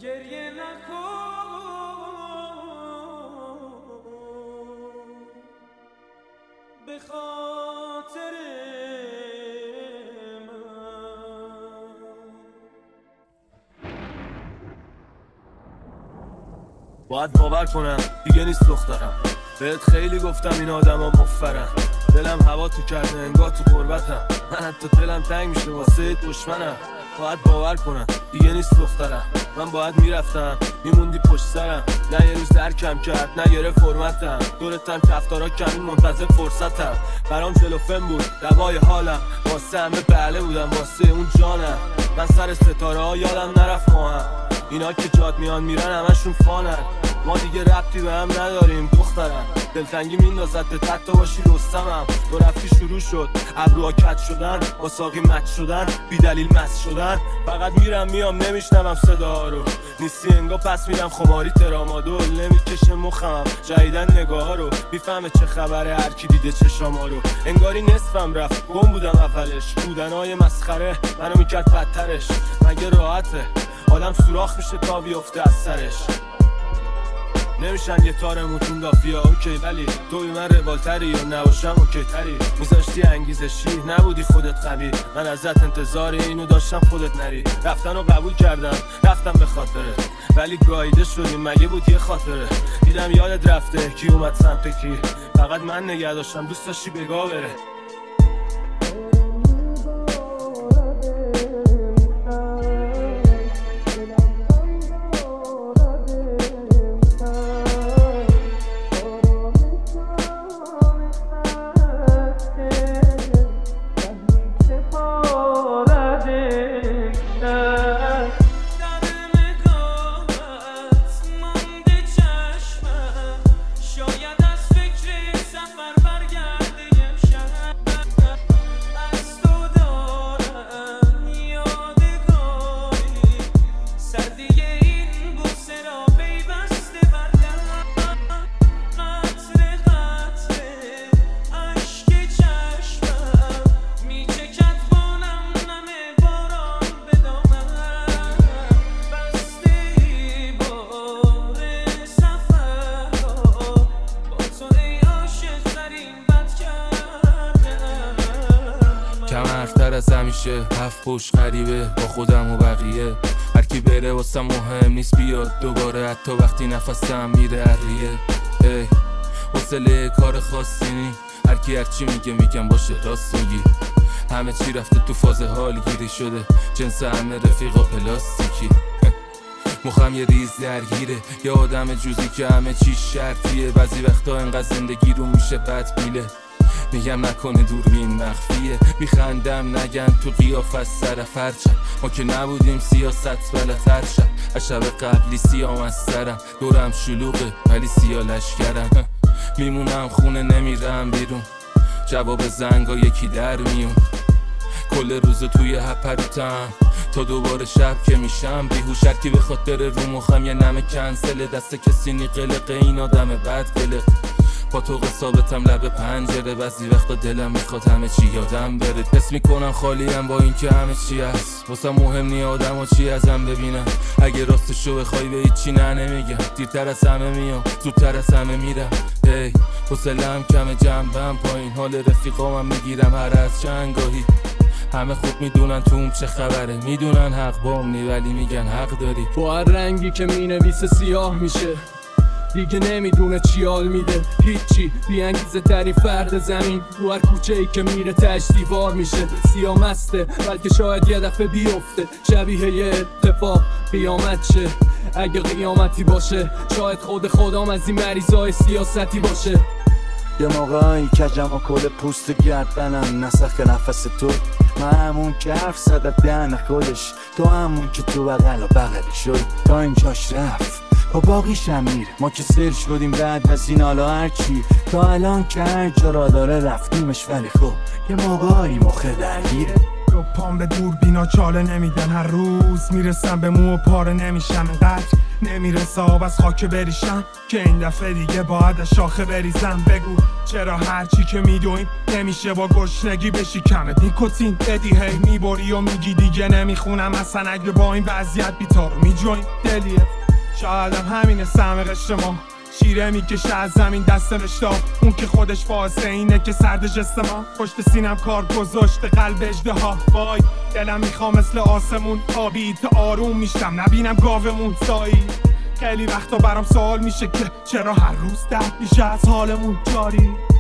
گریه نکن به خاطر باید باور کنم دیگه نیست دخترم. بهت خیلی گفتم این آدم ها مفرن. دلم هوا تو کرده انگار تو غربتم. من حتی دلم تنگ میشه واسه دشمنم. باید باور کنم دیگه نیست دخترم. من باید میرفتم میموندی پشت سرم. نه یه روز درکم کرد نه گرفت فرمتم. دورتم کفتارا کمین منتظر فرصتم. برام جلوفن بود دوای حالم. واسه همه بله بودم واسه اون جانم. من سر ستاره ها یادم نرفت ماهم. اینا که جات میان میرن همشون فانن. ما دیگه ربطی به هم نداریم دخترم. دلتنگی میندازد به حتی باشی رستمم. تو رفتی شروع شد ابروها کج شدن، با ساقی مچ شدن، بی دلیل مست شدن. فقط میرم میام نمیشنوم صدا رو. نیستی انگار پس میرم خماری ترامادول. نمیکشه مخم جدیدن نگاه رو. میفهمه چه خبره هر کی دیده چشاما رو. انگاری نصفم رفت گم بودم اولش. بودنهای مسخره منو میکرد بدترش. مگه راحته آدم سوراخ میشه تا بیفته از سرش. نمیشن یه تار موتون دافیا اوکی، ولی توی من روالتری یا نباشم اوکی تری. میذاشتی انگیزشی نبودی خودت قوی. من ازت انتظار اینو داشتم خودت نری. رفتن رو قبول کردم رفتم به خاطرت، ولی گاییده شدیم مگه بود یه خاطره. دیدم یادت رفته کی اومد سمت کی. فقط من نگه داشتم دوست داشتی بگاه بره. از همیشه هفت پشت غریبه با خودم و بقیه. هر کی بره واسه مهم نیست بیاد دوباره، حتی وقتی نفسم میره عریه. ای حوصله کار خاصی نی، هر کی هر چی میگه میگم باشه راست میگی. همه چی رفته تو فاز حال گیری شده، جنس همه رفیقا پلاستیکی. مخم یه ریز درگیره، یه آدم جوزی که همه چی شرطیه. بعضی وقتا انقدر زندگی رو میشه بد بیله. میگم نکنه دوربین مخفیه، میخندم نگن تو قیافت سر فرچم. ما که نبودیم سیاست بلتر شد. از شب قبلی سیام از سرم، دورم شلوغه ولی سیالش کردم. میمونم خونه نمیرم بیرون، جواب زنگا یکی در میون. کل روز توی هپروتم تا دوباره شب که میشم بیهوش. هر کی بخواد بره رو مخم یه نمه کنسله. دست کسی نی قلقه این آدم بد قلق. با تو ثابتم لب پنجره، بعضی وقتا دلم میخواد همه چی یادم بره. حس میکنم خالیم با این که همه چی هست. واسه مهم نی آدم ها چی ازم ببینم. اگه راستشو بخوای به هیچی نه نمیگم. دیرتر از همه میام زودتر از همه میرم. هی حوصله‌ام کمه جنبم پایین، حال رفیقامم میگیرم هر از چندگاهی. همه خوب میدونن توم چه خبره، میدونن حق بام نی ولی میگن حق داری. با هر رنگی که مینویسه سیاه میشه، دیگه نمیدونه چی حال میده. هیچی بی انگیزه تری فرد زمین، رو هر کوچه ای که میره تش دیوار میشه. سیاه مسته بلکه شاید یه دفعه بیفته، شبیه یه اتفاق قیامت شه. اگه قیامتی باشه شاید خود خدام از این مریضای سیاستی باشه. یه موقعی کجم و کل پوست گردنم نسخ نفس تو. من همون که حرف زده دهن خودش، تو همون که تو بغل و بغلی شد. تا اینجاش رفت با باقیشم میره. ما که سر شدیم بعد از این حالا هرچی. تا الان که هر جا را داره رفتیمش، ولی خب یه موقعی مخه درگیره. پام به دور بینا چاله نمیدن، هر روز میرسم به مو و پاره نمیشم، اینقدر نمیرسه آب از خاک بریشم که این دفعه دیگه باید از شاخه بریزم. بگو چرا هرچی که میدویم نمیشه با گشنگی بشی کمت نیکوتین بدی، هی میبری و میگی دیگه نمیخونم اصلا اگه با این وضعیت بیتارو میجوین دلیه. شایدم همینه سهم قشر ما، شیره میکشه از زمین دست مشتاق، اون که خودش فاسه اینه که سرد جست ما پشت سینم کار گذاشته قلب اژدها. وای دلم میخوام مثل آسمون آبی تا آروم میشم نبینم گاومون سایی. خیلی وقتا برام سوال میشه که چرا هر روز درد میشه از حالمون جاری.